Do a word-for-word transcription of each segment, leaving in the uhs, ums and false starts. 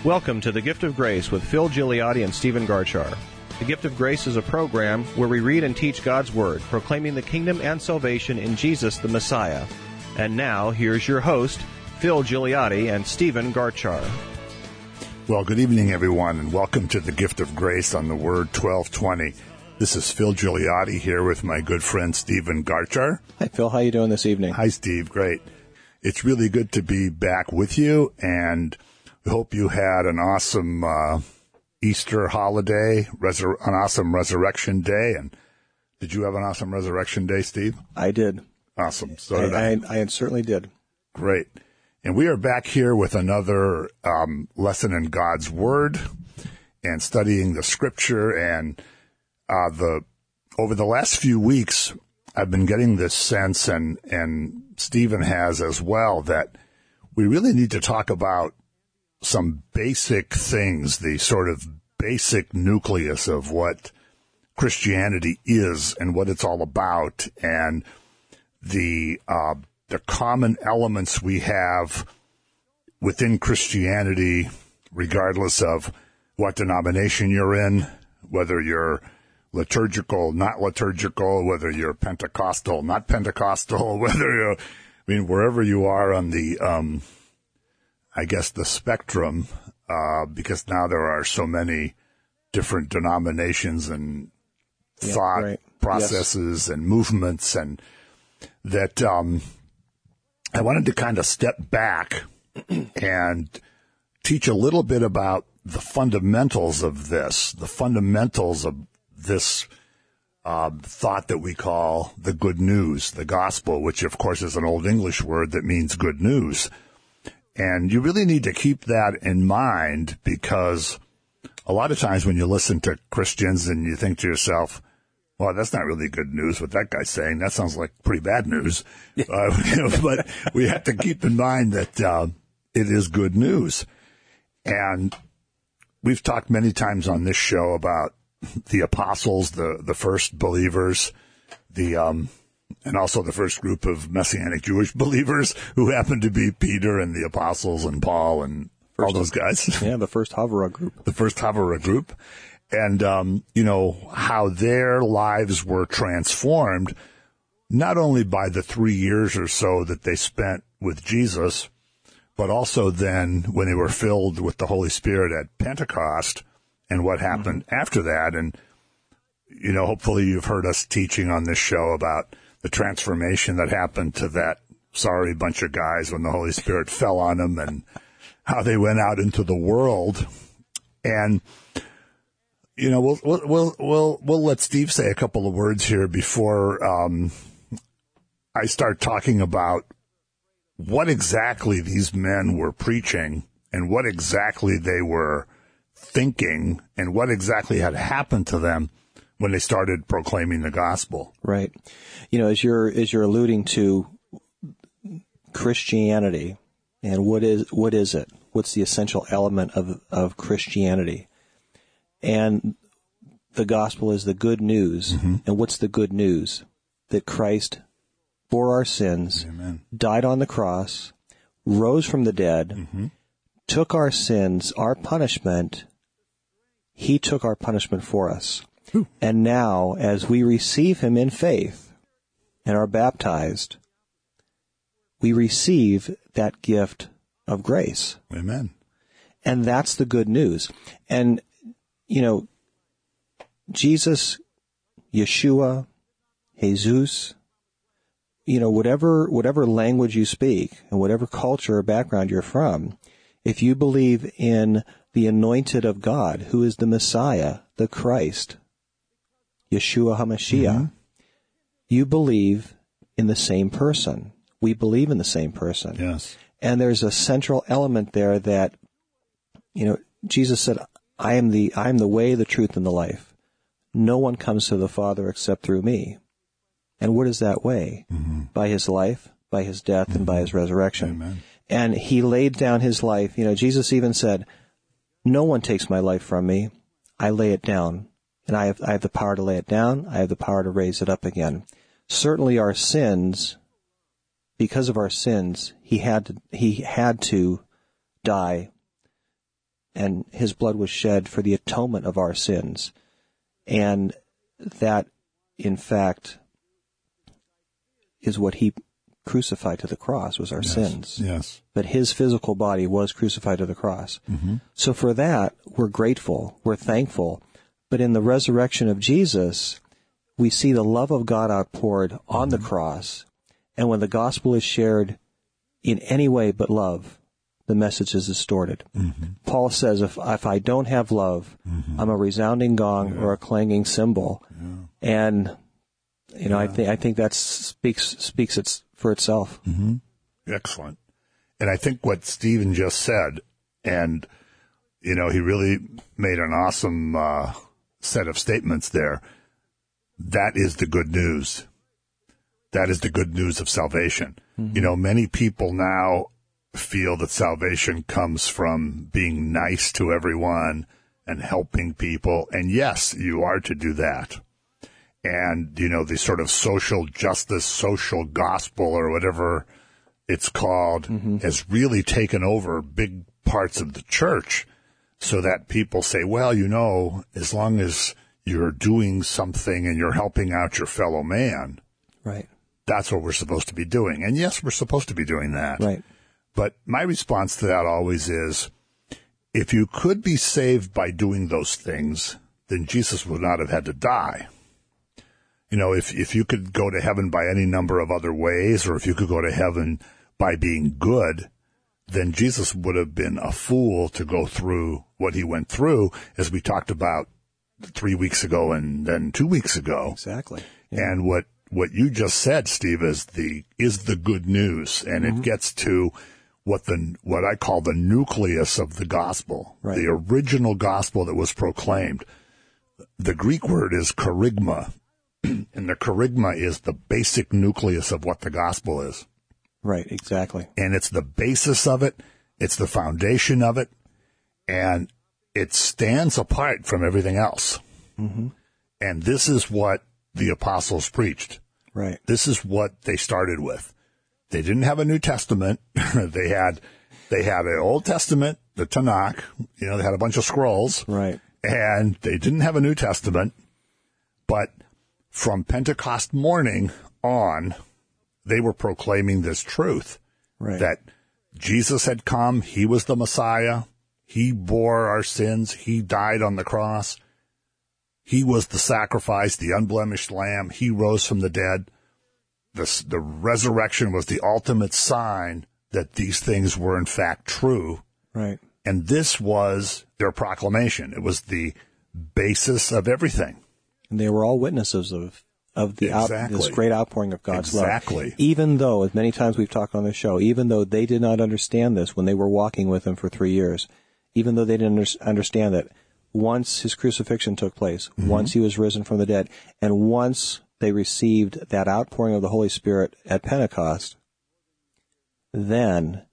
Welcome to The Gift of Grace with Phil Gigliotti and Stephen Garchar. The Gift of Grace is a program where we read and teach God's Word, proclaiming the kingdom and salvation in Jesus the Messiah. And now, here's your host, Phil Gigliotti and Stephen Garchar. Well, good evening, everyone, and welcome to The Gift of Grace on the Word twelve twenty. This is Phil Gigliotti here with my good friend Stephen Garchar. Hi, Phil. How are you doing this evening? Hi, Steve. Great. It's really good to be back with you, and we hope you had an awesome uh, Easter holiday, resur- an awesome Resurrection Day. And did you have an awesome Resurrection Day, Steve? I did. Awesome. So did I. I, I certainly did. Great. And we are back here with another um, lesson in God's Word and studying the Scripture. And uh, the over the last few weeks, I've been getting this sense, and, and Stephen has as well, that we really need to talk about some basic things, the sort of basic nucleus of what Christianity is and what it's all about, and the uh, the common elements we have within Christianity, regardless of what denomination you're in, whether you're liturgical, not liturgical, whether you're Pentecostal, not Pentecostal, whether you're, I mean, wherever you are on the, um, I guess, the spectrum, uh, because now there are so many different denominations and yeah, thought right. processes yes. and movements, and that, um, I wanted to kind of step back and teach a little bit about the fundamentals of this, the fundamentals of this uh, thought that we call the good news, the gospel, which of course is an old English word that means good news. And you really need to keep that in mind, because a lot of times when you listen to Christians and you think to yourself, well, that's not really good news what that guy's saying. That sounds like pretty bad news. uh, you know, but we have to keep in mind that uh, it is good news. And we've talked many times on this show about the apostles, the, the first believers, the um, and also the first group of Messianic Jewish believers, who happened to be Peter and the apostles and Paul and first, all those guys. Yeah, the first Havurah group. The first Havurah group. And, um, you know, how their lives were transformed, not only by the three years or so that they spent with Jesus, but also then when they were filled with the Holy Spirit at Pentecost and what happened mm-hmm. after that. And, you know, hopefully you've heard us teaching on this show about the transformation that happened to that sorry bunch of guys when the Holy Spirit fell on them, and how they went out into the world. And, you know, we'll, we'll, we'll, we'll, we'll let Steve say a couple of words here before, um, I start talking about what exactly these men were preaching and what exactly they were thinking and what exactly had happened to them when they started proclaiming the gospel. Right. You know, as you're, as you're alluding to Christianity, and what is, what is it? What's the essential element of, of Christianity? And the gospel is the good news. Mm-hmm. And what's the good news? That Christ bore our sins, Amen. Died on the cross, rose from the dead, mm-hmm. took our sins, our punishment. He took our punishment for us. Ooh. And now, as we receive him in faith and are baptized, we receive that gift of grace. Amen. And that's the good news. And, you know, Jesus, Yeshua, Jesus, you know, whatever, whatever language you speak and whatever culture or background you're from, if you believe in the anointed of God, who is the Messiah, the Christ, Yeshua HaMashiach, mm-hmm. you believe in the same person. We believe in the same person. Yes. And there's a central element there that, you know, Jesus said, I am the, I am the way, the truth, and the life. No one comes to the Father except through me. And what is that way? Mm-hmm. By his life, by his death, mm-hmm. and by his resurrection. Amen. And he laid down his life. You know, Jesus even said, no one takes my life from me. I lay it down. And I have, I have the power to lay it down. I have the power to raise it up again. Certainly our sins, because of our sins, he had to, he had to die and his blood was shed for the atonement of our sins. And that, in fact, is what he crucified to the cross, was our yes. sins. Yes. But his physical body was crucified to the cross. Mm-hmm. So for that, we're grateful, we're thankful. But in the resurrection of Jesus, we see the love of God outpoured on mm-hmm. the cross. And when the gospel is shared in any way but love, the message is distorted. Mm-hmm. Paul says, if if I don't have love, mm-hmm. I'm a resounding gong yeah. or a clanging cymbal. Yeah. And, you know, yeah. I think I think that speaks speaks it's for itself. Mm-hmm. Excellent. And I think what Stephen just said, and, you know, he really made an awesome uh, set of statements there. That is the good news. That is the good news of salvation. Mm-hmm. You know, many people now feel that salvation comes from being nice to everyone and helping people. And yes, you are to do that. And, you know, the sort of social justice, social gospel, or whatever it's called, mm-hmm. has really taken over big parts of the church, so that people say, well, you know, as long as you're doing something and you're helping out your fellow man, right, that's what we're supposed to be doing. And yes, we're supposed to be doing that. Right. But my response to that always is, if you could be saved by doing those things, then Jesus would not have had to die. You know, if if you could go to heaven by any number of other ways, or if you could go to heaven by being good, then Jesus would have been a fool to go through what he went through, as we talked about three weeks ago and then two weeks ago. Exactly. Yeah. And what, what you just said, Steve, is the is the good news, and mm-hmm. it gets to what the what I call the nucleus of the gospel, right. the original gospel that was proclaimed. The Greek word is kerygma, and the kerygma is the basic nucleus of what the gospel is. Right, exactly. And it's the basis of it, it's the foundation of it, and it stands apart from everything else. Mm-hmm. And this is what the apostles preached. Right. This is what they started with. They didn't have a New Testament. they had they had an Old Testament, the Tanakh. You know, they had a bunch of scrolls. Right. And they didn't have a New Testament. But from Pentecost morning on, they were proclaiming this truth. Right. That Jesus had come. He was the Messiah. He bore our sins. He died on the cross. He was the sacrifice, the unblemished lamb. He rose from the dead. The, the resurrection was the ultimate sign that these things were in fact true. Right. And this was their proclamation. It was the basis of everything. And they were all witnesses of, of the exactly. out, this great outpouring of God's exactly. love. Exactly. Even though, as many times we've talked on this show, even though they did not understand this when they were walking with him for three years, even though they didn't under, understand that once his crucifixion took place, mm-hmm. once he was risen from the dead, and once they received that outpouring of the Holy Spirit at Pentecost, then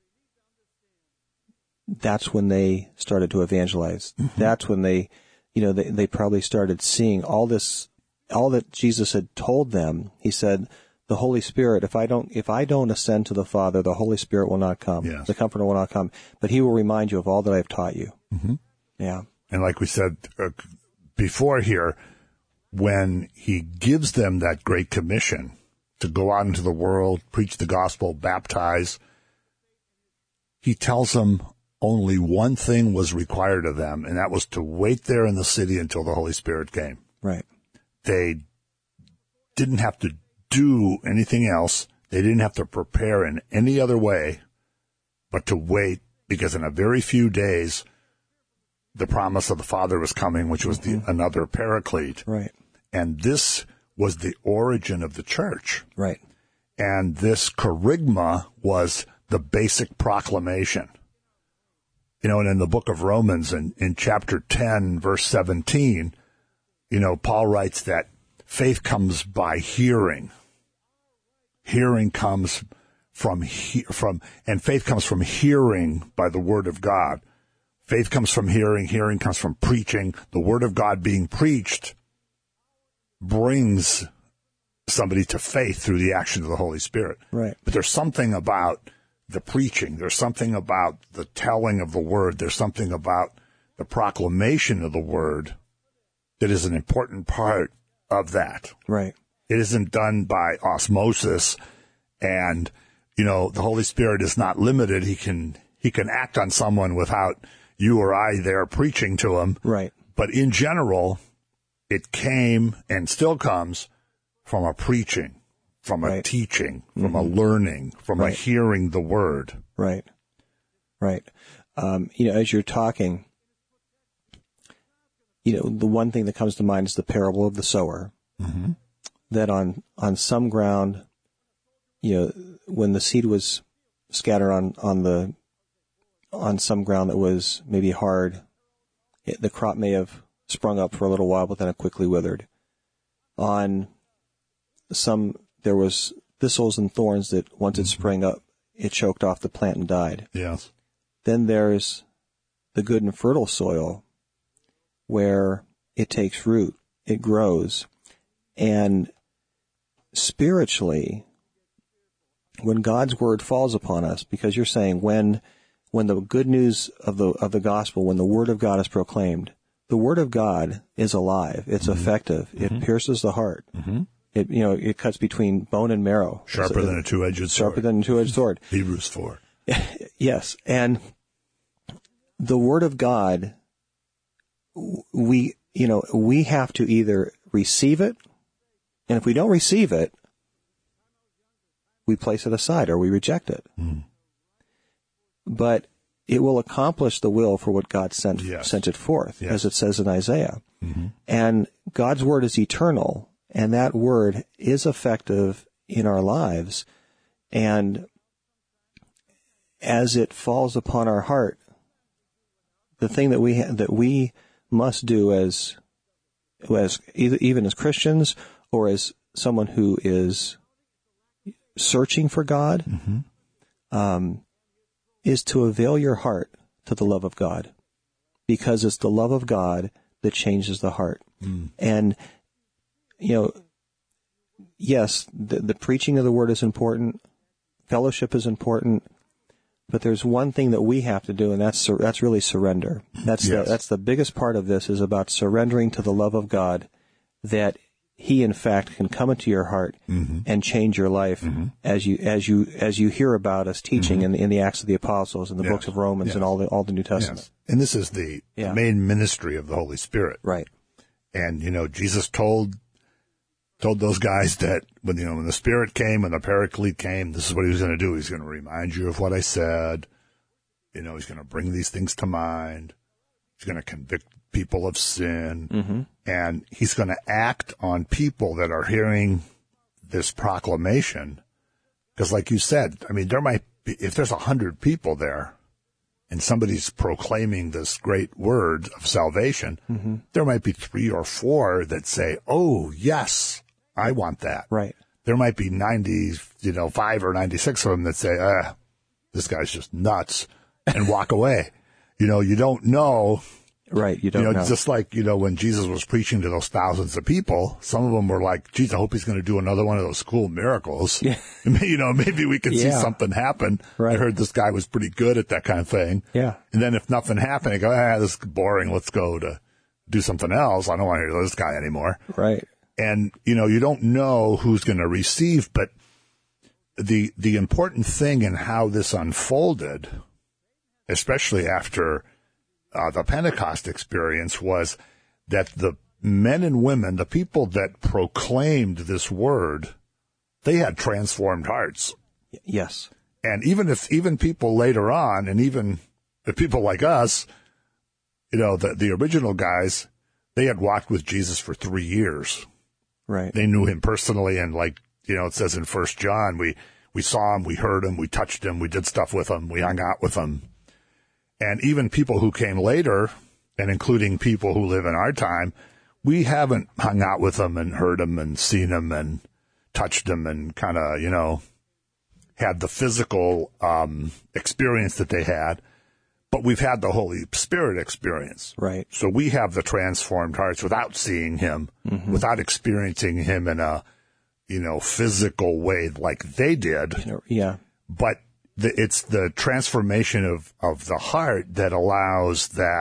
that's when they started to evangelize. Mm-hmm. That's when they, you know, they, they probably started seeing all this, all that Jesus had told them. He said, the Holy Spirit, if I don't, if I don't ascend to the Father, the Holy Spirit will not come. Yes. The Comforter will not come, but he will remind you of all that I have taught you. Mm-hmm. Yeah. And like we said uh, before here, when he gives them that great commission to go out into the world, preach the gospel, baptize, he tells them only one thing was required of them, and that was to wait there in the city until the Holy Spirit came. Right. They didn't have to do anything else. They didn't have to prepare in any other way but to wait, because in a very few days, the promise of the Father was coming, which was mm-hmm. the, another paraclete. Right. And this was the origin of the church. Right. And this kerygma was the basic proclamation. You know, and in the book of Romans, in, in chapter ten, verse seventeen, you know, Paul writes that faith comes by hearing. Hearing comes from, he, from, and faith comes from hearing by the word of God. Faith comes from hearing. Hearing comes from preaching. The word of God being preached brings somebody to faith through the action of the Holy Spirit. Right. But there's something about the preaching. There's something about the telling of the word. There's something about the proclamation of the word that is an important part of that. Right. It isn't done by osmosis, and, you know, the Holy Spirit is not limited. He can, he can act on someone without you or I there preaching to him. Right. But in general, it came and still comes from a preaching, from a right. teaching, from mm-hmm. a learning, from right. a hearing the word. Right. Right. Um, you know, as you're talking, you know, the one thing that comes to mind is the parable of the sower. Mm-hmm. That on, on some ground, you know, when the seed was scattered on, on the, on some ground that was maybe hard, it, the crop may have sprung up for a little while, but then it quickly withered. On some, there was thistles and thorns that once it sprang up, it choked off the plant and died. Yes. Then there's the good and fertile soil where it takes root, it grows, and spiritually, when God's word falls upon us, because you're saying when when the good news of the of the gospel, when the word of God is proclaimed, the word of God is alive, it's mm-hmm. effective, mm-hmm. it pierces the heart. Mm-hmm. It you know it cuts between bone and marrow. Sharper it's, than a two-edged sword. Sharper than a two-edged sword. Hebrews four. Yes, and the word of God, we you know we have to either receive it, and if we don't receive it, we place it aside or we reject it. Mm. But it will accomplish the will for what God sent yes. sent it forth, yes. as it says in Isaiah. Mm-hmm. And God's word is eternal, and that word is effective in our lives. And as it falls upon our heart, the thing that we ha- that we must do as as either, even as Christians or as someone who is searching for God, mm-hmm. um, is to avail your heart to the love of God, because it's the love of God that changes the heart. Mm. And, you know, yes, the, the preaching of the word is important, fellowship is important, but there's one thing that we have to do, and that's sur- that's really surrender. That's yes. the, that's the biggest part of this, is about surrendering to the love of God, that He, in fact, can come into your heart mm-hmm. and change your life mm-hmm. as you as you as you hear about us teaching mm-hmm. in, in the Acts of the Apostles and the yes. books of Romans yes. and all the all the New Testament. Yes. And this is the yeah. main ministry of the Holy Spirit, right? And you know, Jesus told told those guys that when you know when the Spirit came, when the Paraclete came, this is what He was going to do. He's going to remind you of what I said. You know, He's going to bring these things to mind. He's going to convict people of sin, mm-hmm. and He's going to act on people that are hearing this proclamation. Because like you said, I mean, there might be, if there's a hundred people there and somebody's proclaiming this great word of salvation, mm-hmm. there might be three or four that say, oh, yes, I want that. Right. There might be ninety, you know, five or ninety-six of them that say, ah, this guy's just nuts, and walk away. You know, you don't know. Right, you don't you know, know. Just like, you know, when Jesus was preaching to those thousands of people, some of them were like, geez, I hope He's going to do another one of those cool miracles. Yeah. You know, maybe we can yeah. see something happen. Right. I heard this guy was pretty good at that kind of thing. Yeah. And then if nothing happened, I go, ah, this is boring. Let's go to do something else. I don't want to hear this guy anymore. Right. And, you know, you don't know who's going to receive, but the the important thing in how this unfolded, especially after Uh, the Pentecost experience, was that the men and women, the people that proclaimed this word, they had transformed hearts. Yes. And even if, even people later on, and even if people like us, you know, the, the original guys, they had walked with Jesus for three years. Right. They knew Him personally. And like, you know, it says in First John, we, we saw Him, we heard Him, we touched Him, we did stuff with Him, we hung out with Him. And even people who came later, and including people who live in our time, we haven't hung out with them and heard them and seen them and touched them and kind of, you know, had the physical um, experience that they had. But we've had the Holy Spirit experience. Right. So we have the transformed hearts without seeing Him, mm-hmm. without experiencing Him in a, you know, physical way like they did. You know, yeah. But the, it's the transformation of, of the heart that allows that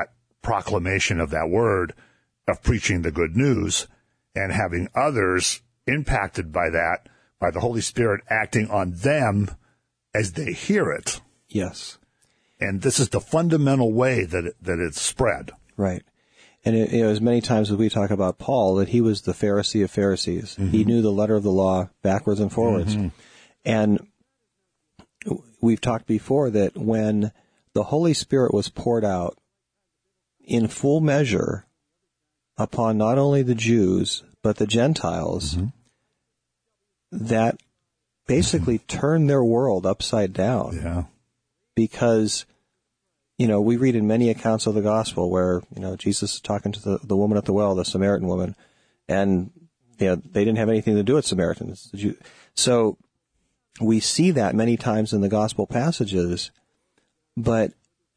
proclamation of that word, of preaching the good news, and having others impacted by that, by the Holy Spirit acting on them as they hear it. Yes. And this is the fundamental way that it, that it's spread. Right. And it, you know, as many times as we talk about Paul, that he was the Pharisee of Pharisees. Mm-hmm. He knew the letter of the law backwards and forwards. Mm-hmm. And we've talked before that when the Holy Spirit was poured out in full measure upon not only the Jews, but the Gentiles, mm-hmm. that basically mm-hmm. turned their world upside down. Yeah. Because, you know, we read in many accounts of the gospel where, you know, Jesus is talking to the, the woman at the well, the Samaritan woman, and, you know, they didn't have anything to do with Samaritans. So we see that many times in the gospel passages, but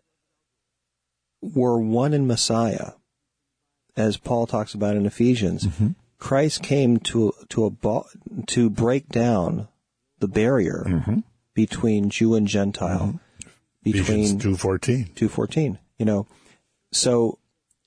we're one in Messiah, as Paul talks about in Ephesians. Mm-hmm. Christ came to to abo- to break down the barrier mm-hmm. between Jew and Gentile. Mm-hmm. Between two fourteen. two fourteen, you know. So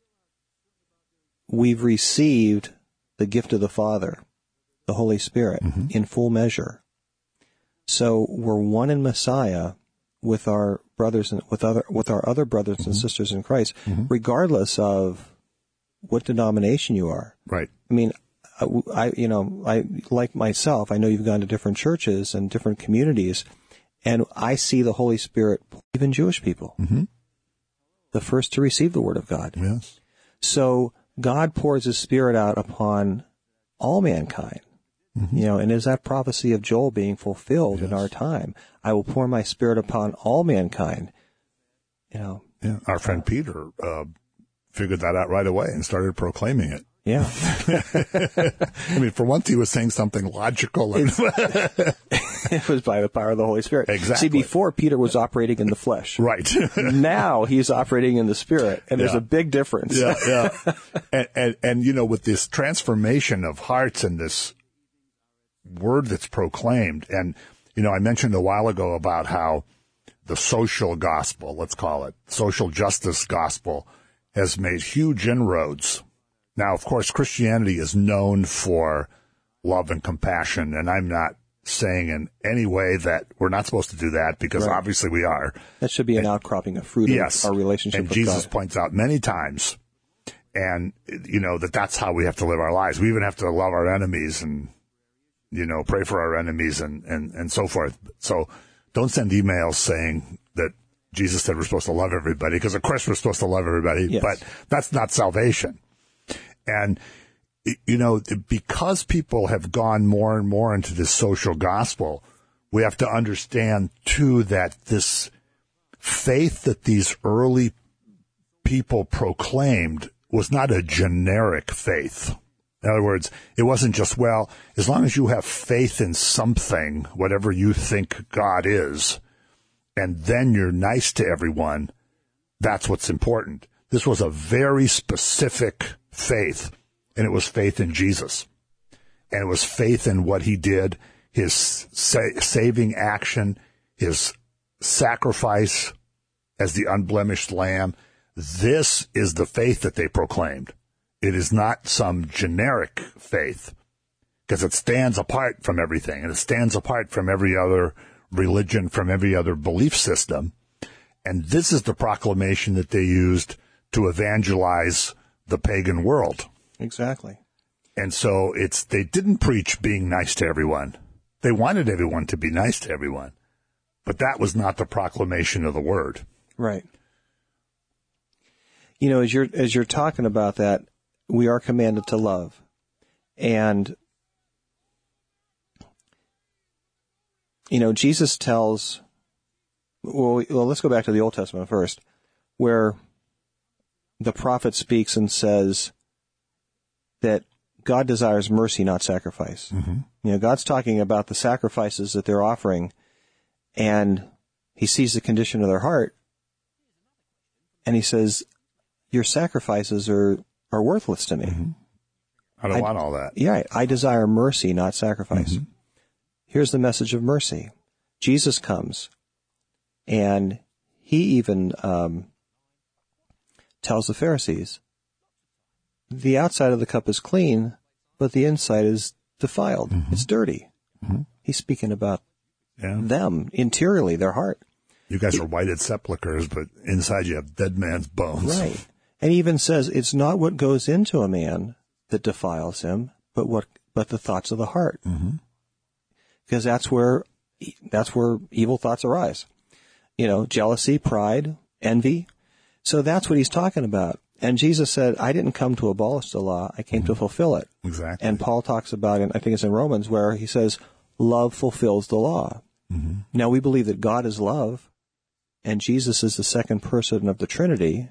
we've received the gift of the Father, the Holy Spirit, mm-hmm. in full measure. So we're one in Messiah with our brothers and with other with our other brothers mm-hmm. and sisters in Christ, mm-hmm. regardless of what denomination you are. Right. I mean, I, I you know, I like myself, I know you've gone to different churches and different communities, and I see the Holy Spirit, even Jewish people, mm-hmm. the first to receive the Word of God. Yes. So God pours His Spirit out upon all mankind. Mm-hmm. You know, and is that prophecy of Joel being fulfilled yes. in our time? I will pour my Spirit upon all mankind. You know. Yeah. Our friend Peter uh, figured that out right away and started proclaiming it. Yeah. I mean, for once he was saying something logical. And it was by the power of the Holy Spirit. Exactly. See, before Peter was operating in the flesh. Right. Now he's operating in the Spirit, and yeah. there's a big difference. Yeah, yeah. and, and, and, you know, with this transformation of hearts and this word that's proclaimed, and, you know, I mentioned a while ago about how the social gospel, let's call it, social justice gospel, has made huge inroads. Now, of course, Christianity is known for love and compassion, and I'm not saying in any way that we're not supposed to do that, because right. obviously we are. That should be an and, outcropping of fruit yes, of our relationship and with Jesus God. points out many times, and, you know, that that's how we have to live our lives. We even have to love our enemies and, you know, pray for our enemies and, and, and so forth. So don't send emails saying that Jesus said we're supposed to love everybody, because of course we're supposed to love everybody, yes. but that's not salvation. And, you know, because people have gone more and more into this social gospel, we have to understand, too, that this faith that these early people proclaimed was not a generic faith. In other words, it wasn't just, well, as long as you have faith in something, whatever you think God is, and then you're nice to everyone, that's what's important. This was a very specific faith, and it was faith in Jesus. And it was faith in what he did, his sa- saving action, his sacrifice as the unblemished lamb. This is the faith that they proclaimed. It is not some generic faith, because it stands apart from everything, and it stands apart from every other religion, from every other belief system. And this is the proclamation that they used to evangelize the pagan world. Exactly. And so it's, they didn't preach being nice to everyone. They wanted everyone to be nice to everyone. But that was not the proclamation of the word. Right. You know, as you're, as you're talking about that, we are commanded to love. And, you know, Jesus tells, well, well, let's go back to the Old Testament first, where the prophet speaks and says that God desires mercy, not sacrifice. Mm-hmm. You know, God's talking about the sacrifices that they're offering, and he sees the condition of their heart, and he says, your sacrifices are, are worthless to me. Mm-hmm. I don't I, want all that. Yeah, I desire mercy, not sacrifice. Mm-hmm. Here's the message of mercy. Jesus comes, and he even um, tells the Pharisees, the outside of the cup is clean, but the inside is defiled. Mm-hmm. It's dirty. Mm-hmm. He's speaking about yeah. them interiorly, their heart. You guys are whited sepulchres, but inside you have dead man's bones. Right. And he even says it's not what goes into a man that defiles him, but what but the thoughts of the heart. Mm-hmm. Because that's where that's where evil thoughts arise. You know, jealousy, pride, envy. So that's what he's talking about. And Jesus said, I didn't come to abolish the law, I came mm-hmm. to fulfill it. Exactly. And Paul talks about it, I think it's in Romans, where he says, love fulfills the law. Mm-hmm. Now we believe that God is love, and Jesus is the second person of the Trinity.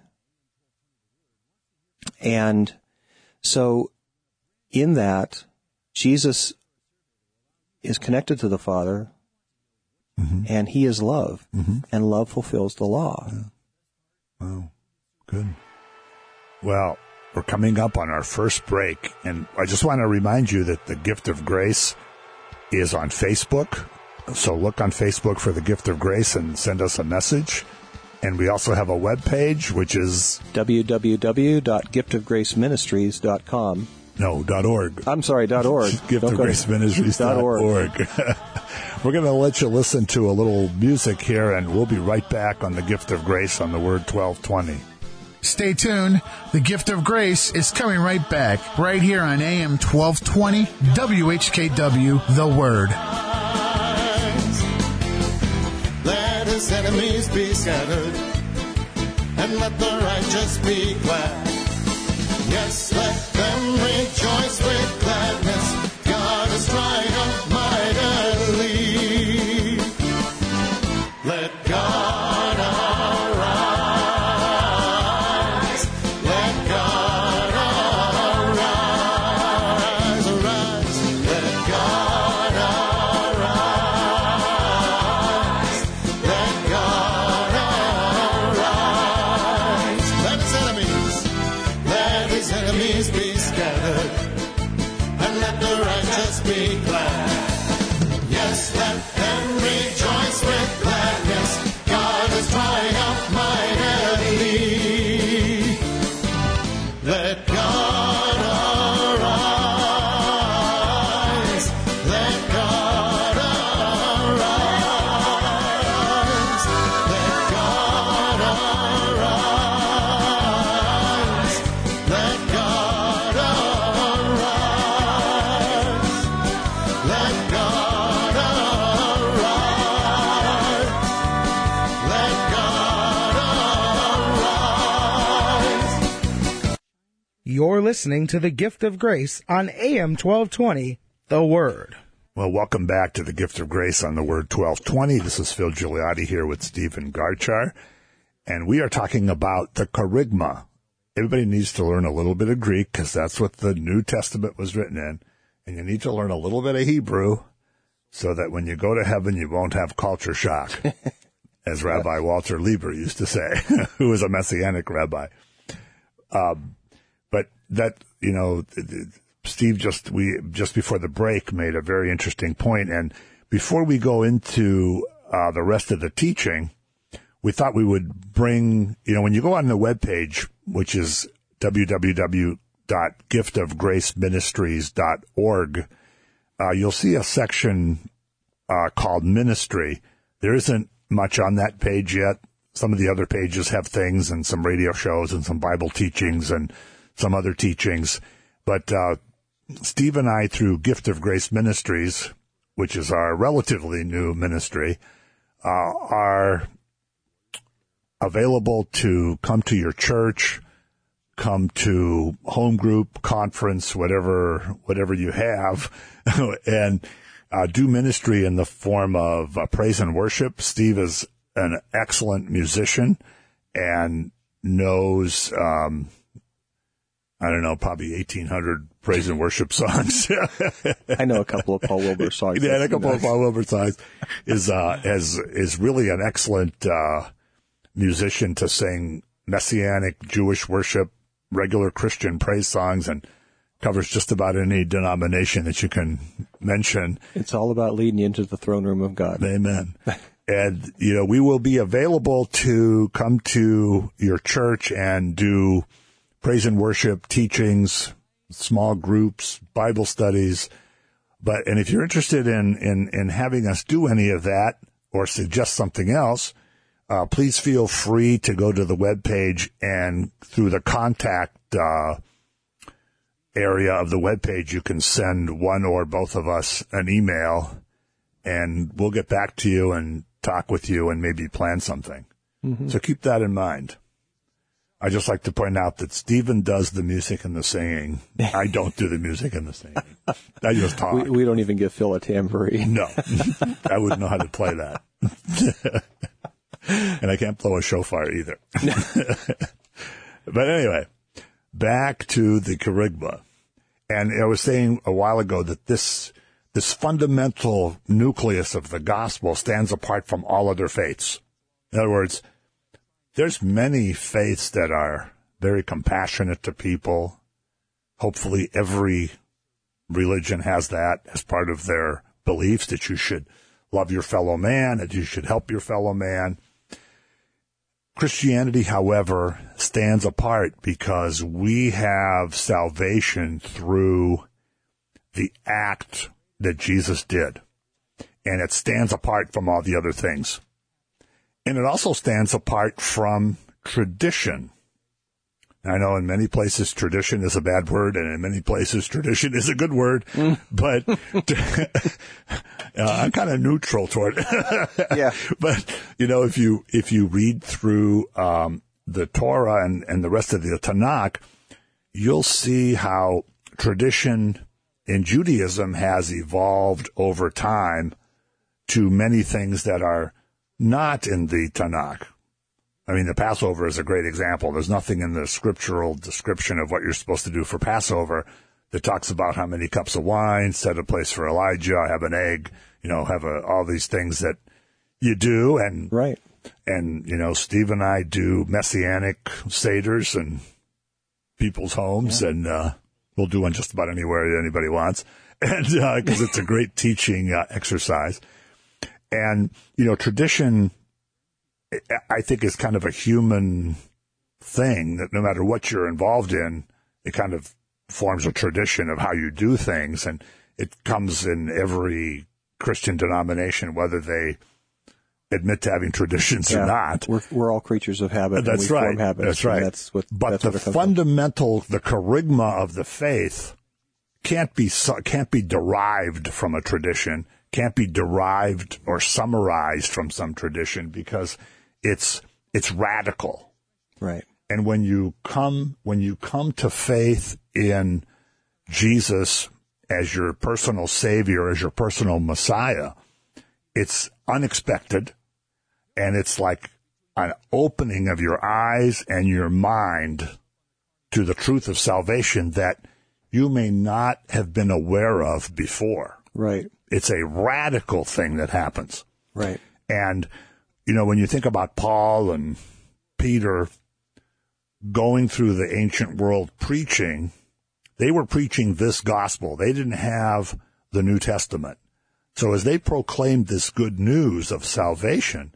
And so in that, Jesus is connected to the Father, mm-hmm. and he is love, mm-hmm. and love fulfills the law. Yeah. Wow. Good. Well, we're coming up on our first break, and I just want to remind you that the Gift of Grace is on Facebook. So look on Facebook for the Gift of Grace and send us a message. And we also have a web page, which is w w w dot gift of grace ministries dot com. No, dot .org. I'm sorry, dot .org. gift of grace ministries dot org. We're going to let you listen to a little music here, and we'll be right back on the Gift of Grace on the Word twelve twenty. Stay tuned. The Gift of Grace is coming right back, right here on A M twelve twenty, W H K W, The Word. Let his enemies be scattered, and let the righteous be glad. Yes, let them rejoice with gladness. God has triumphed mightily. Let God arise. Let God arise. Arise. Let God arise. Let God arise. Let his enemies, let his enemies be scattered, and let the righteous be glad. Yes, let them rejoice with gladness. God has triumphed mightily. Let God arise. Let God arise. Let God arise. Let God arise. Let God arise. Let God arise. You're listening to The Gift of Grace on A M twelve twenty, The Word. Well, welcome back to the Gift of Grace on the Word twelve twenty. This is Phil Gigliotti here with Stephen Garchar, and we are talking about the Kerygma. Everybody needs to learn a little bit of Greek because that's what the New Testament was written in, and you need to learn a little bit of Hebrew so that when you go to heaven, you won't have culture shock, as Rabbi Walter Lieber used to say, who was a Messianic rabbi. Um, but that, you know, Steve just, we, just before the break made a very interesting point. And before we go into, uh, the rest of the teaching, we thought we would bring, you know, when you go on the webpage, which is w w w dot gift of grace ministries dot org, uh, you'll see a section, uh, called Ministry. There isn't much on that page yet. Some of the other pages have things and some radio shows and some Bible teachings and some other teachings. But, uh, Steve and I, through Gift of Grace Ministries, which is our relatively new ministry, uh, are available to come to your church, come to home group, conference, whatever, whatever you have, and uh, do ministry in the form of uh, praise and worship. Steve is an excellent musician and knows, um, I don't know, probably eighteen hundred praise and worship songs. I know a couple of Paul Wilbur songs. Yeah, a couple of Paul Wilbur songs. Is, uh, is, is really an excellent, uh, musician to sing Messianic Jewish worship, regular Christian praise songs, and covers just about any denomination that you can mention. It's all about leading you into the throne room of God. Amen. And, you know, we will be available to come to your church and do praise and worship teachings, small groups, Bible studies. But, and if you're interested in, in, in having us do any of that or suggest something else, uh, please feel free to go to the webpage and through the contact, uh, area of the webpage, you can send one or both of us an email and we'll get back to you and talk with you and maybe plan something. Mm-hmm. So keep that in mind. I just like to point out that Stephen does the music and the singing. I don't do the music and the singing. I just talk. We, we don't even give Phil a tambourine. No, I wouldn't know how to play that. And I can't blow a shofar either. But anyway, back to the kerygma. And I was saying a while ago that this this fundamental nucleus of the gospel stands apart from all other faiths. In other words, there's many faiths that are very compassionate to people. Hopefully every religion has that as part of their beliefs, that you should love your fellow man, that you should help your fellow man. Christianity, however, stands apart because we have salvation through the act that Jesus did. And it stands apart from all the other things. And it also stands apart from tradition. I know in many places tradition is a bad word, and in many places tradition is a good word, mm. but uh, I'm kind of neutral toward it. Yeah. But, you know, if you if you read through um, the Torah and, and the rest of the Tanakh, you'll see how tradition in Judaism has evolved over time to many things that are not in the Tanakh. I mean, the Passover is a great example. There's nothing in the scriptural description of what you're supposed to do for Passover that talks about how many cups of wine, set a place for Elijah, have an egg, you know, have a, all these things that you do. And, right. And, you know, Steve and I do messianic seders in people's homes, yeah. and uh, we'll do one just about anywhere anybody wants. And, uh, cause it's a great teaching uh, exercise. And, you know, tradition, I think, is kind of a human thing that no matter what you're involved in, it kind of forms a tradition of how you do things. And it comes in every Christian denomination, whether they admit to having traditions yeah, or not. We're, we're all creatures of habit. That's and we right. Form habits, that's right. That's what, but that's the what fundamental, from. the kerygma of the faith can't be, can't be derived from a tradition, can't be derived or summarized from some tradition, because it's, it's radical. Right. And when you come, when you come to faith in Jesus as your personal savior, as your personal Messiah, it's unexpected. And it's like an opening of your eyes and your mind to the truth of salvation that you may not have been aware of before. Right. It's a radical thing that happens. Right. And, you know, when you think about Paul and Peter going through the ancient world preaching, they were preaching this gospel. They didn't have the New Testament. So as they proclaimed this good news of salvation,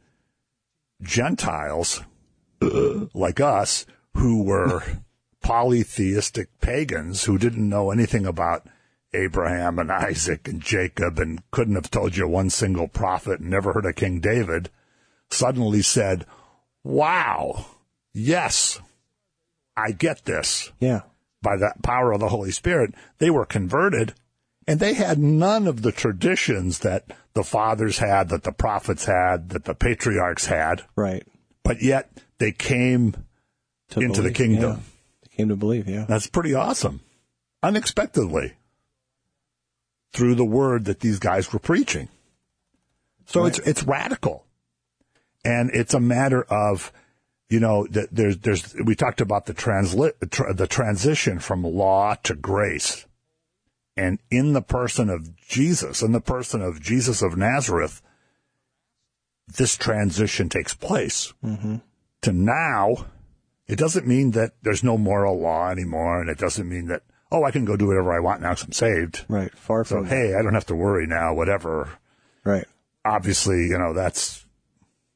Gentiles uh, like us, who were polytheistic pagans who didn't know anything about Abraham and Isaac and Jacob and couldn't have told you one single prophet and never heard of King David, suddenly said, wow, yes, I get this. Yeah. By the power of the Holy Spirit, they were converted, and they had none of the traditions that the fathers had, that the prophets had, that the patriarchs had. Right. But yet they came to into believe, the kingdom. Yeah. They came to believe, yeah. That's pretty awesome. Unexpectedly. Through the word that these guys were preaching. So right. it's it's radical. And it's a matter of, you know, that there's there's we talked about the translit the transition from law to grace. And in the person of Jesus, in the person of Jesus of Nazareth, this transition takes place. Mm-hmm. To now, it doesn't mean that there's no moral law anymore, and it doesn't mean that, oh, I can go do whatever I want now because I'm saved. Right. Far so, from hey, I don't have to worry now, whatever. Right. Obviously, you know, that's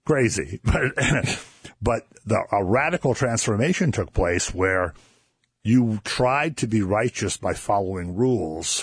crazy. But, but the, a radical transformation took place where you tried to be righteous by following rules,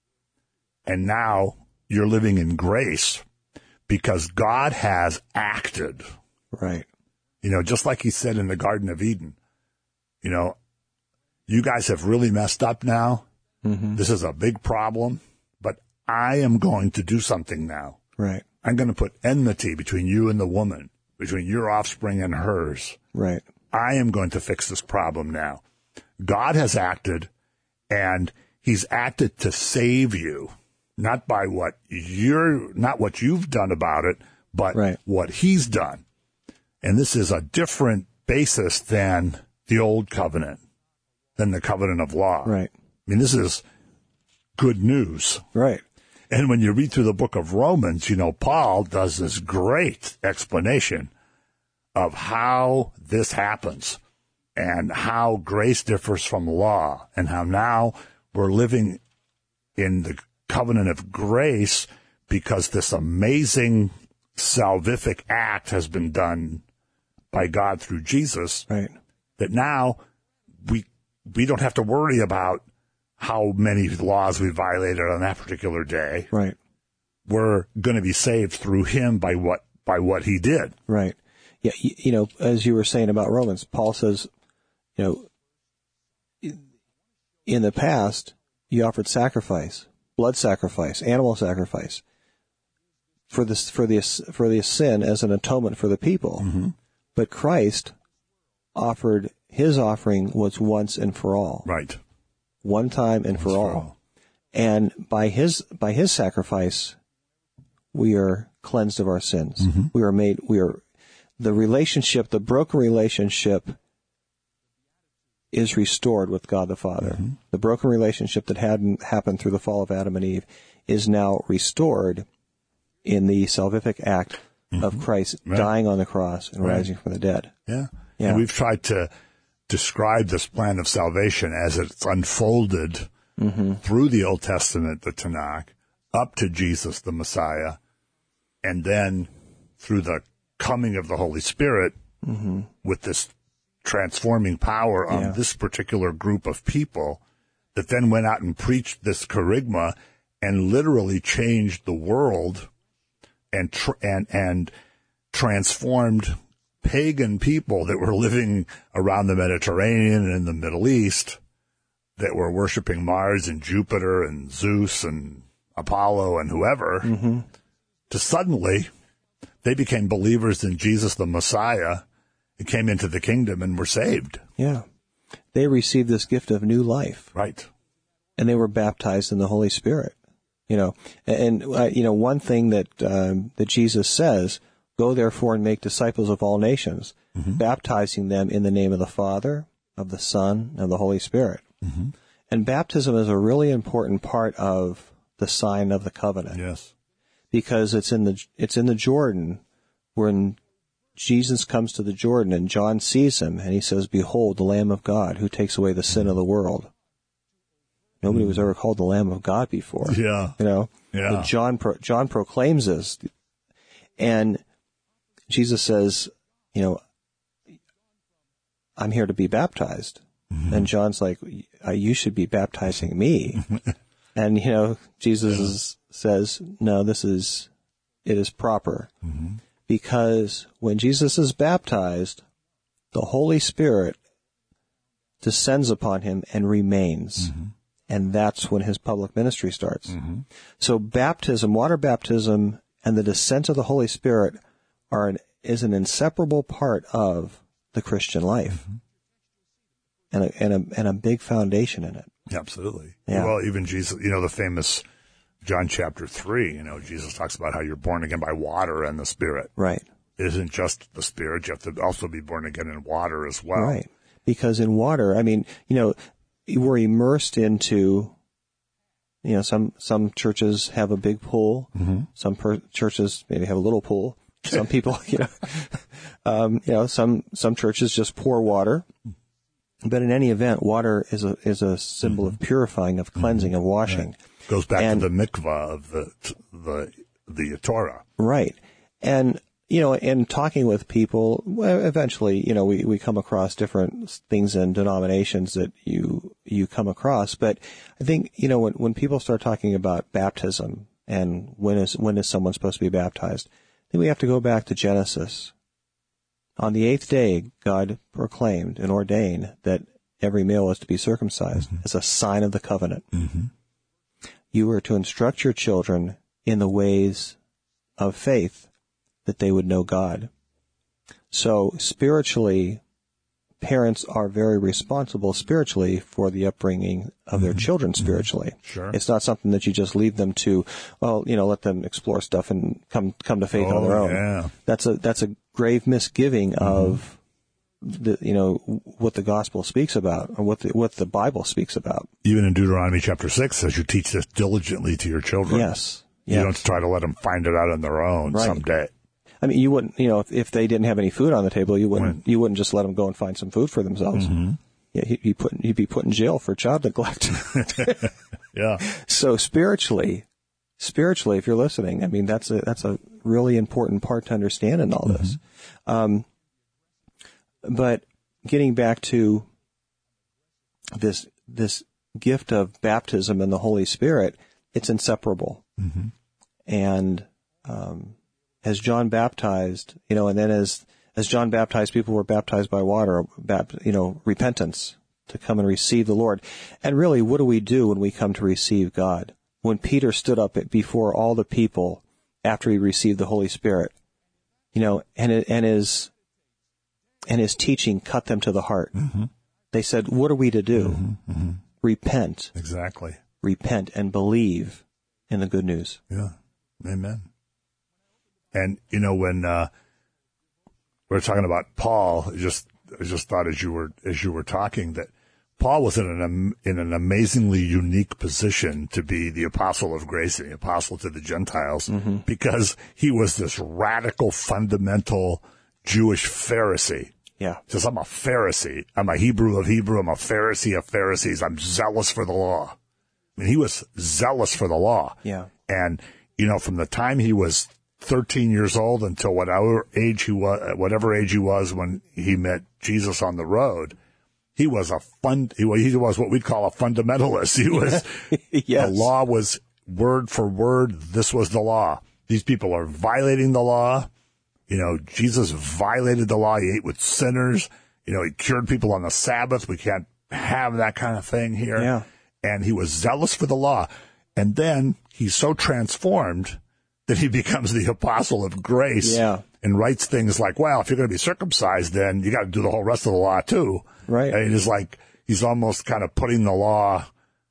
and now you're living in grace because God has acted. Right. You know, just like he said in the Garden of Eden, you know, you guys have really messed up now. Mm-hmm. This is a big problem, but I am going to do something now. Right. I'm going to put enmity between you and the woman, between your offspring and hers. Right. I am going to fix this problem now. God has acted, and he's acted to save you, not by what you're, not what you've done about it, but right. what he's done. And this is a different basis than the old covenant, than the covenant of law. Right. I mean, this is good news. Right. And when you read through the book of Romans, you know, Paul does this great explanation of how this happens and how grace differs from law and how now we're living in the covenant of grace because this amazing salvific act has been done by God through Jesus. Right. That now we we don't have to worry about how many laws we violated on that particular day. Right. We're going to be saved through him by what by what he did. Right. Yeah. You, you know, as you were saying about Romans, Paul says, you know, in the past you offered sacrifice, blood sacrifice, animal sacrifice for this for the for the sin as an atonement for the people. Mm-hmm. But Christ offered his offering was once and for all. Right. One time and for all. for all. And by his by his sacrifice, we are cleansed of our sins. Mm-hmm. We are made, we are, the relationship, the broken relationship is restored with God the Father. Mm-hmm. The broken relationship that hadn't happened through the fall of Adam and Eve is now restored in the salvific act mm-hmm. of Christ right. dying on the cross and right. rising from the dead. Yeah. Yeah. And we've tried to describe this plan of salvation as it's unfolded mm-hmm. through the Old Testament, the Tanakh, up to Jesus, the Messiah, and then through the coming of the Holy Spirit mm-hmm. with this transforming power on yeah. this particular group of people that then went out and preached this kerygma and literally changed the world and tr- and and transformed pagan people that were living around the Mediterranean and in the Middle East that were worshiping Mars and Jupiter and Zeus and Apollo and whoever, mm-hmm. to suddenly they became believers in Jesus the Messiah and came into the kingdom and were saved. Yeah. They received this gift of new life. Right. And they were baptized in the Holy Spirit. You know, and, uh, you know, one thing that, um, that Jesus says, go therefore and make disciples of all nations, mm-hmm. baptizing them in the name of the Father, of the Son, and of the Holy Spirit. Mm-hmm. And baptism is a really important part of the sign of the covenant. Yes. Because it's in the, it's in the Jordan when Jesus comes to the Jordan and John sees him and he says, behold, the Lamb of God who takes away the sin of the world. Nobody was ever called the Lamb of God before. Yeah. You know? Yeah. But John, pro- John proclaims this. And Jesus says, you know, I'm here to be baptized. Mm-hmm. And John's like, you should be baptizing me. And, you know, Jesus yeah. is, says, no, this is, it is proper. Mm-hmm. Because when Jesus is baptized, the Holy Spirit descends upon him and remains. Mm-hmm. And that's when his public ministry starts. Mm-hmm. So baptism, water baptism, and the descent of the Holy Spirit are an, is an inseparable part of the Christian life. Mm-hmm. And a, and a, and a big foundation in it. Absolutely. Yeah. Well, even Jesus, you know, the famous John chapter three, you know, Jesus talks about how you're born again by water and the Spirit. Right. It isn't just the Spirit. You have to also be born again in water as well. Right. Because in water, I mean, you know, we're immersed into, you know, some, some churches have a big pool. Mm-hmm. Some per- churches maybe have a little pool. Some people, you know, um, you know, some, some churches just pour water. But in any event, water is a, is a symbol mm-hmm. of purifying, of cleansing, mm-hmm. of washing. Right. Goes back and, to the mikvah of the, the, the Torah. Right. And, you know, in talking with people, well, eventually, you know, we, we come across different things in denominations that you you come across. But I think, you know, when when people start talking about baptism and when is when is someone supposed to be baptized, then we have to go back to Genesis. On the eighth day, God proclaimed and ordained that every male was to be circumcised mm-hmm. as a sign of the covenant. Mm-hmm. You were to instruct your children in the ways of faith, that they would know God. So spiritually, parents are very responsible spiritually for the upbringing of mm-hmm. their children spiritually. Mm-hmm. Sure. It's not something that you just leave them to, well, you know, let them explore stuff and come come to faith oh, on their own. Yeah. That's a that's a grave misgiving mm-hmm. of the, you know, what the gospel speaks about, or what the what the Bible speaks about. Even in Deuteronomy chapter six says you teach this diligently to your children. Yes. You yes. don't try to let them find it out on their own right. someday. I mean, you wouldn't, you know, if, if they didn't have any food on the table, you wouldn't, when? you wouldn't just let them go and find some food for themselves. Mm-hmm. Yeah, he'd be put, he'd be put in jail for child neglect. Yeah. So spiritually, spiritually, if you're listening, I mean, that's a, that's a really important part to understand in all this. Mm-hmm. Um, but getting back to this, this gift of baptism and the Holy Spirit, it's inseparable. Mm-hmm. And, um, as John baptized, you know, and then as, as John baptized, people were baptized by water, bap, you know, repentance to come and receive the Lord. And really, what do we do when we come to receive God? When Peter stood up before all the people after he received the Holy Spirit, you know, and, and his, and his teaching cut them to the heart. Mm-hmm. They said, what are we to do? Mm-hmm. Mm-hmm. Repent. Exactly. Repent and believe in the good news. Yeah. Amen. And, you know, when, uh, we're talking about Paul, just, I just thought as you were, as you were talking that Paul was in an, in an amazingly unique position to be the apostle of grace, the apostle to the Gentiles, mm-hmm. because he was this radical, fundamental Jewish Pharisee. Yeah. He says, I'm a Pharisee. I'm a Hebrew of Hebrew. I'm a Pharisee of Pharisees. I'm zealous for the law. I mean, he was zealous for the law. Yeah. And, you know, from the time he was thirteen years old until whatever age he was, whatever age he was when he met Jesus on the road, he was a fun, he was what we'd call a fundamentalist. He was, yes. The law was word for word. This was the law. These people are violating the law. You know, Jesus violated the law. He ate with sinners. You know, he cured people on the Sabbath. We can't have that kind of thing here. Yeah. And he was zealous for the law. And then he's so transformed that he becomes the apostle of grace yeah. and writes things like, well, if you're going to be circumcised, then you got to do the whole rest of the law too. Right. And it's like he's almost kind of putting the law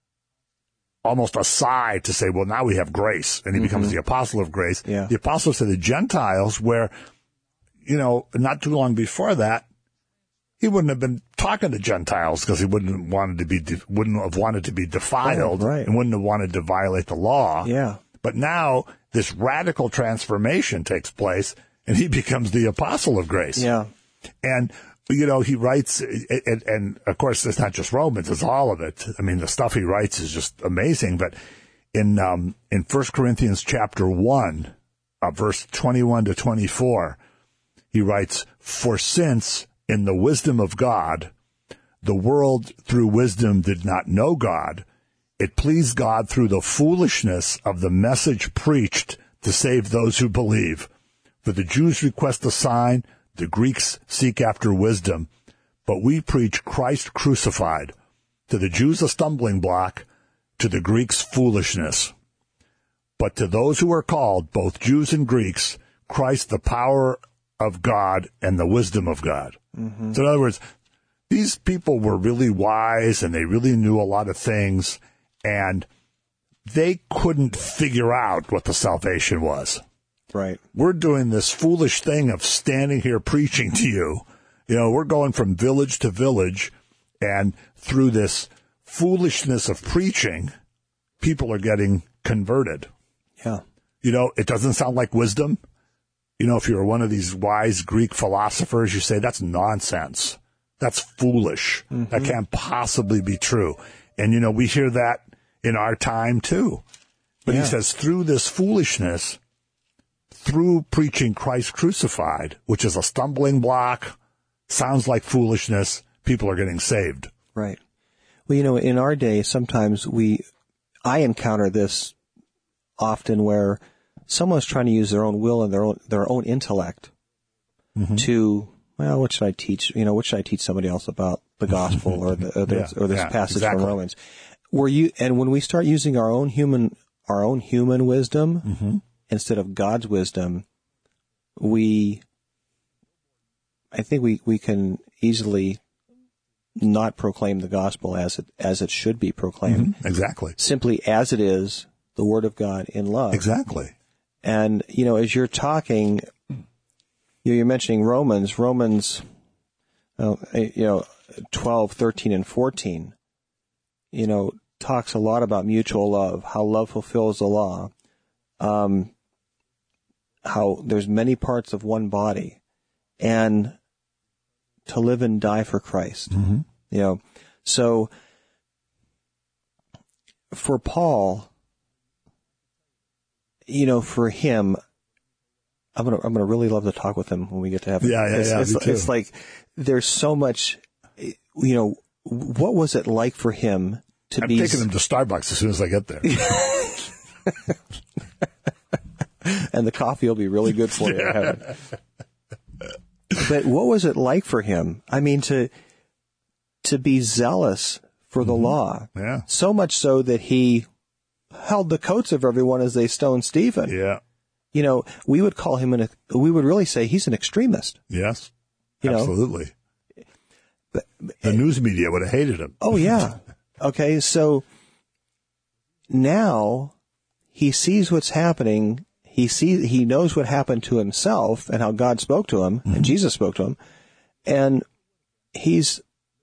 almost aside to say, well, now we have grace. And he mm-hmm. becomes the apostle of grace. Yeah. The apostle to the Gentiles where, you know, not too long before that, he wouldn't have been talking to Gentiles because he wouldn't have wanted to be, de- wouldn't have wanted to be defiled oh, right. and wouldn't have wanted to violate the law. Yeah. But now this radical transformation takes place and he becomes the apostle of grace. Yeah. And, you know, he writes, and, and of course, it's not just Romans, it's all of it. I mean, the stuff he writes is just amazing. But in, um, in First Corinthians chapter one, uh, verse twenty-one to twenty-four, he writes, for since in the wisdom of God, the world through wisdom did not know God, it pleased God through the foolishness of the message preached to save those who believe. For the Jews request a sign, the Greeks seek after wisdom, but we preach Christ crucified, to the Jews a stumbling block, to the Greeks foolishness. But to those who are called, both Jews and Greeks, Christ the power of God and the wisdom of God. Mm-hmm. So in other words, these people were really wise and they really knew a lot of things, and they couldn't figure out what the salvation was. Right. We're doing this foolish thing of standing here preaching to you. You know, we're going from village to village, and through this foolishness of preaching, people are getting converted. Yeah. You know, it doesn't sound like wisdom. You know, if you're one of these wise Greek philosophers, you say that's nonsense. That's foolish. Mm-hmm. That can't possibly be true. And, you know, we hear that in our time too. But yeah. He says through this foolishness, through preaching Christ crucified, which is a stumbling block, sounds like foolishness, people are getting saved. Right. Well, you know, in our day, sometimes we, I encounter this often where someone's trying to use their own will and their own, their own intellect mm-hmm. to, well, what should I teach? You know, what should I teach somebody else about the gospel or the, or, the, yeah, or this yeah, passage exactly. from Romans? Where you, and when we start using our own human, our own human wisdom mm-hmm. instead of God's wisdom, we, I think we, we can easily not proclaim the gospel as it as it should be proclaimed. Mm-hmm. Exactly. Simply as it is, the word of God in love. Exactly. And, you know, as you're talking, you know, you're mentioning Romans, Romans, uh, you know, twelve, thirteen, and fourteen, you know, talks a lot about mutual love, how love fulfills the law, um, how there's many parts of one body, and to live and die for Christ. Mm-hmm. You know, so for Paul, you know, for him, I'm gonna I'm gonna really love to talk with him when we get to heaven. Yeah, yeah, it's, yeah. It's, me too. It's like there's so much. You know, what was it like for him to I'm be? I'm taking him to Starbucks as soon as I get there. And the coffee will be really good for you. Yeah. But what was it like for him? I mean, to to be zealous for the mm-hmm. law, yeah. so much so that he held the coats of everyone as they stoned Stephen. Yeah, you know, we would call him an. We would really say he's an extremist. Yes, you absolutely. Know? But, the news media would have hated him. Oh yeah. Okay, so now he sees what's happening. He sees, he knows what happened to himself and how God spoke to him mm-hmm. and Jesus spoke to him. And he's,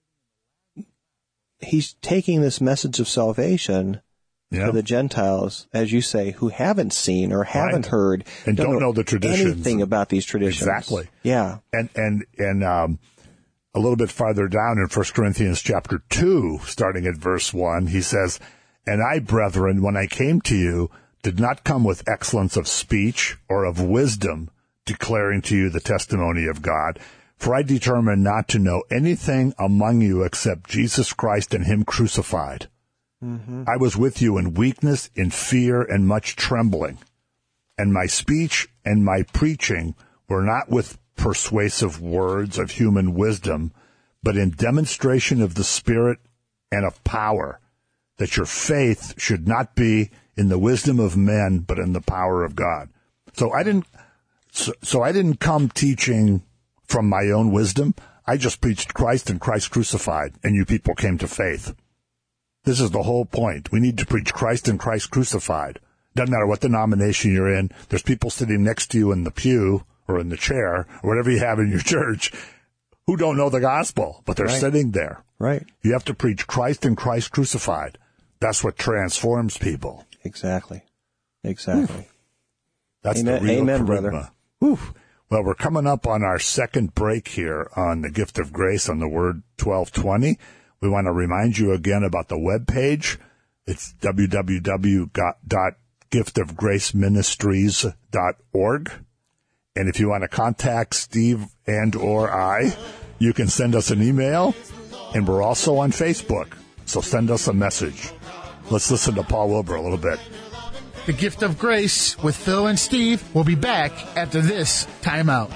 he's taking this message of salvation yeah. to the Gentiles, as you say, who haven't seen or haven't right. heard and don't, don't know, know the traditions. Anything about these traditions. Exactly. Yeah. And, and, and, um, a little bit farther down in First Corinthians chapter two, starting at verse one, he says, "And I, brethren, when I came to you, did not come with excellence of speech or of wisdom, declaring to you the testimony of God. For I determined not to know anything among you except Jesus Christ and him crucified. Mm-hmm. I was with you in weakness, in fear, and much trembling. And my speech and my preaching were not with persuasive words of human wisdom, but in demonstration of the Spirit and of power, that your faith should not be in the wisdom of men, but in the power of God." So I didn't, so, so I didn't come teaching from my own wisdom. I just preached Christ and Christ crucified, and you people came to faith. This is the whole point. We need to preach Christ and Christ crucified. Doesn't matter what denomination you're in. There's people sitting next to you in the pew or in the chair or whatever you have in your church who don't know the gospel, but they're right. sitting there. Right. You have to preach Christ and Christ crucified. That's what transforms people. Exactly. Exactly. Oof. That's Amen, the real Amen, charisma. brother. Oof. Well, we're coming up on our second break here on the Gift of Grace on the Word twelve twenty. We want to remind you again about the webpage. It's w w w dot gift of grace ministries dot org. And if you want to contact Steve and or I, you can send us an email. And we're also on Facebook. So send us a message. Let's listen to Paul Wilbur a little bit. The Gift of Grace with Phil and Steve will be back after this timeout.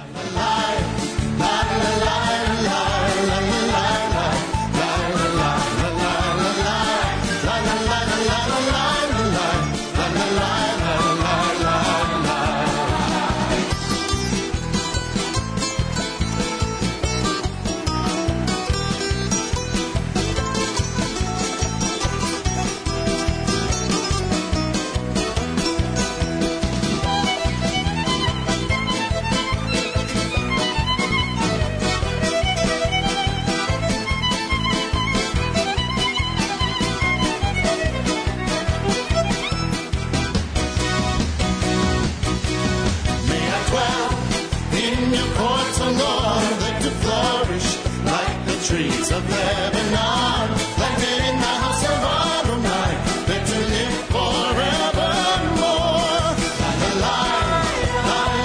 Trees of Lebanon, planted in the house of Adonai, that to live forevermore. La la la, la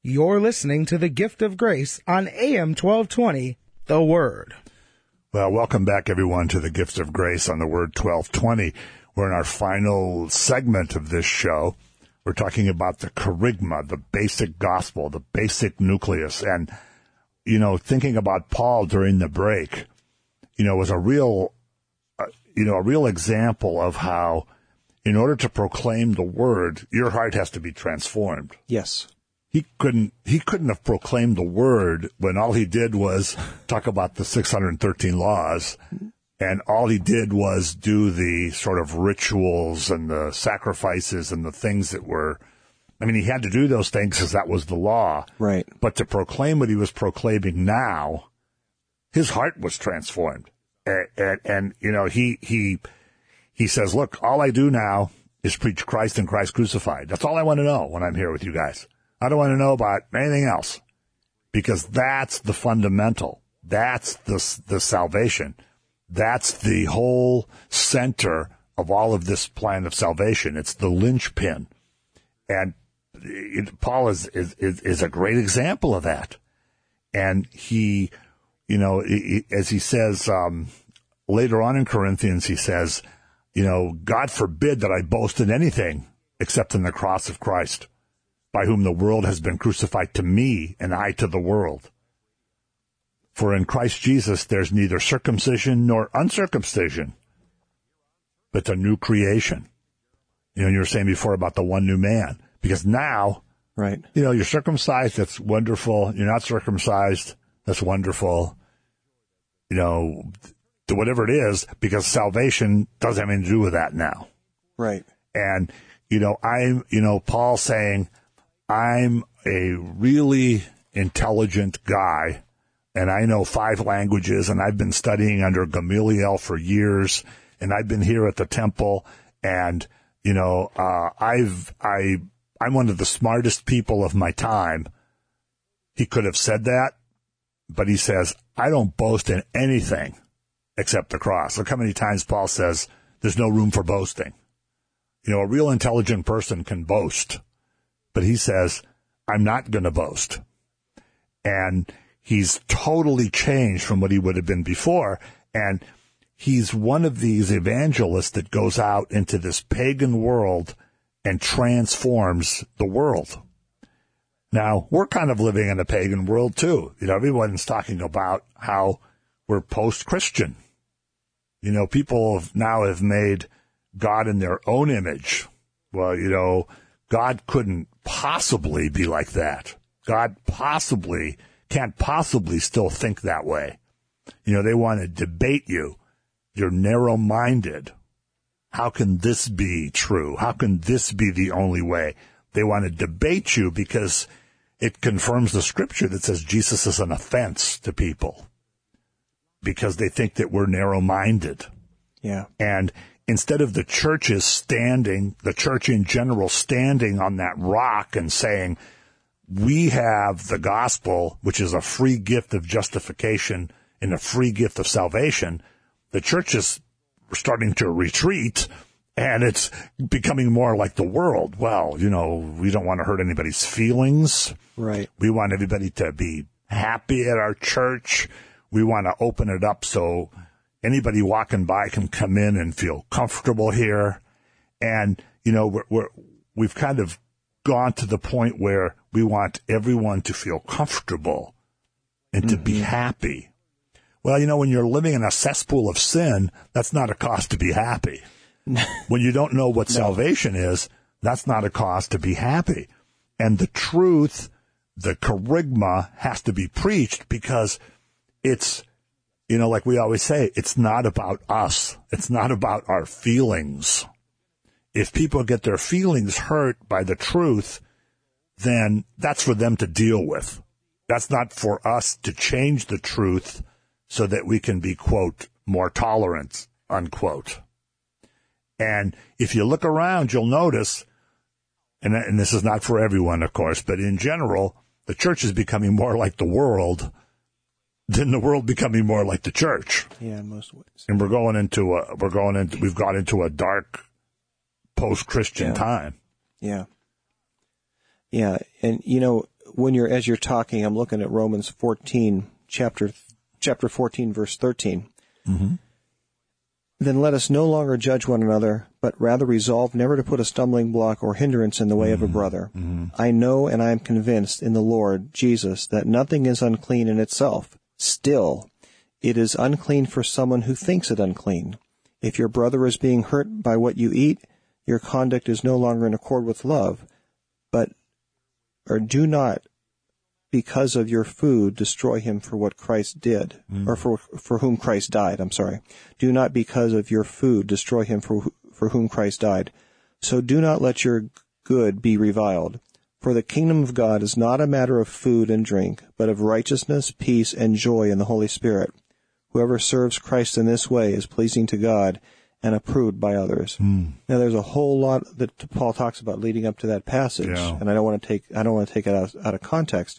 You're listening to the Gift of Grace on A M twelve twenty, The Word. Well, welcome back, everyone, to the Gift of Grace on the Word twelve twenty. We're in our final segment of this show. We're talking about the kerygma, the basic gospel, the basic nucleus. And, you know, thinking about Paul during the break, you know, was a real, uh, you know, a real example of how, in order to proclaim the Word, your heart has to be transformed. Yes. He couldn't, he couldn't have proclaimed the Word when all he did was talk about the six hundred thirteen laws, and all he did was do the sort of rituals and the sacrifices and the things that were, I mean, he had to do those things because that was the law. Right. But to proclaim what he was proclaiming now, his heart was transformed. And, and, and you know, he, he, he says, look, all I do now is preach Christ and Christ crucified. That's all I want to know when I'm here with you guys. I don't want to know about anything else, because that's the fundamental. That's the, the salvation. That's the whole center of all of this plan of salvation. It's the linchpin. And it, Paul is, is, is a great example of that. And he, you know, as he says, um, later on in Corinthians, he says, you know, God forbid that I boast in anything except in the cross of Christ, by whom the world has been crucified to me and I to the world. For in Christ Jesus there's neither circumcision nor uncircumcision, but a new creation. You know, you were saying before about the one new man, because now, right, you know, you're circumcised, that's wonderful. You're not circumcised, that's wonderful. You know, whatever it is, because salvation doesn't have anything to do with that now. Right. And, you know, I'm, you know, Paul saying, I'm a really intelligent guy, and I know five languages, and I've been studying under Gamaliel for years, and I've been here at the temple, and, you know, uh, I've, I, I'm one of the smartest people of my time. He could have said that, but he says, I don't boast in anything except the cross. Look how many times Paul says there's no room for boasting. You know, a real intelligent person can boast. But he says, I'm not going to boast. And he's totally changed from what he would have been before. And he's one of these evangelists that goes out into this pagan world and transforms the world. Now, we're kind of living in a pagan world, too. You know, everyone's talking about how we're post-Christian. You know, people have now have made God in their own image. Well, you know, God couldn't possibly be like that. God possibly can't possibly still think that way. You know, they want to debate you. You're narrow-minded. How can this be true? How can this be the only way? They want to debate you because it confirms the scripture that says Jesus is an offense to people, because they think that we're narrow-minded. Yeah. And instead of the churches standing, the church in general standing on that rock and saying, we have the gospel, which is a free gift of justification and a free gift of salvation, the church is starting to retreat, and it's becoming more like the world. Well, you know, we don't want to hurt anybody's feelings. Right. We want everybody to be happy at our church. We want to open it up so anybody walking by can come in and feel comfortable here. And, you know, we're, we're, we've kind of gone to the point where we want everyone to feel comfortable and to mm-hmm. be happy. Well, you know, when you're living in a cesspool of sin, that's not a cause to be happy. When you don't know what no. salvation is, that's not a cause to be happy. And the truth, the kerygma, has to be preached, because it's, you know, like we always say, it's not about us. It's not about our feelings. If people get their feelings hurt by the truth, then that's for them to deal with. That's not for us to change the truth so that we can be, quote, more tolerant, unquote. And if you look around, you'll notice, and, and this is not for everyone, of course, but in general, the church is becoming more like the world than the world becoming more like the church. Yeah, in most ways. And we're going into a, we're going into, we've got into a dark post-Christian yeah. time. Yeah. Yeah. And, you know, when you're, as you're talking, I'm looking at Romans fourteen, chapter, chapter fourteen, verse thirteen. Mm-hmm. Then let us no longer judge one another, but rather resolve never to put a stumbling block or hindrance in the way mm-hmm. of a brother. Mm-hmm. I know and I am convinced in the Lord Jesus that nothing is unclean in itself. Still, it is unclean for someone who thinks it unclean. If your brother is being hurt by what you eat, your conduct is no longer in accord with love. But, or do not, because of your food, destroy him for what Christ did, mm. or for for whom Christ died, I'm sorry. Do not, because of your food, destroy him for for whom Christ died. So do not let your good be reviled. For the kingdom of God is not a matter of food and drink, but of righteousness, peace, and joy in the Holy Spirit. Whoever serves Christ in this way is pleasing to God and approved by others. Mm. Now, there's a whole lot that Paul talks about leading up to that passage, yeah. and I don't want to take I don't want to take it out, out of context.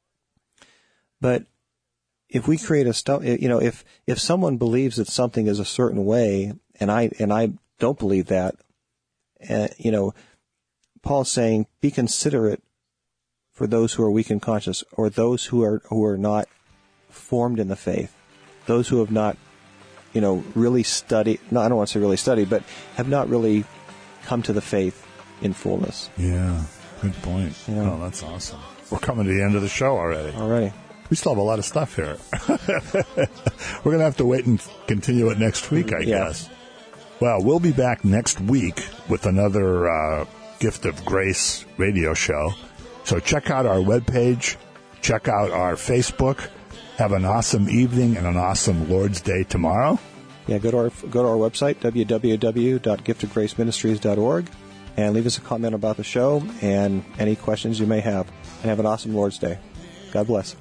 But if we create a stu- you know, if if someone believes that something is a certain way, and I and I don't believe that, uh, you know, Paul's saying, be considerate for those who are weak in conscience, or those who are who are not formed in the faith, those who have not, you know, really studied. No, I don't want to say really studied, but have not really come to the faith in fullness. Yeah, good point. You know, oh, that's awesome. We're coming to the end of the show already. Already. We still have a lot of stuff here. We're going to have to wait and continue it next week, I yeah. guess. Well, we'll be back next week with another uh, Gift of Grace radio show. So check out our webpage. Check out our Facebook. Have an awesome evening and an awesome Lord's Day tomorrow. Yeah, go to our go to our website, w w w dot gift of grace ministries dot org, and leave us a comment about the show and any questions you may have. And have an awesome Lord's Day. God bless.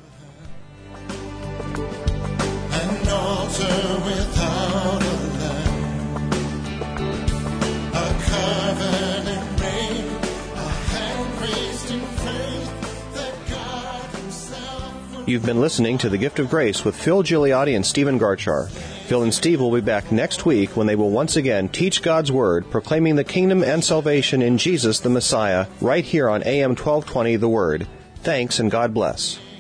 An altar without a lamb, a covenant ring, a hand raised in faith that God himself. You've been listening to The Gift of Grace with Phil Gigliotti and Stephen Garchar. Phil and Steve will be back next week when they will once again teach God's Word, proclaiming the kingdom and salvation in Jesus the Messiah, right here on A M twelve twenty The Word. Thanks and God bless.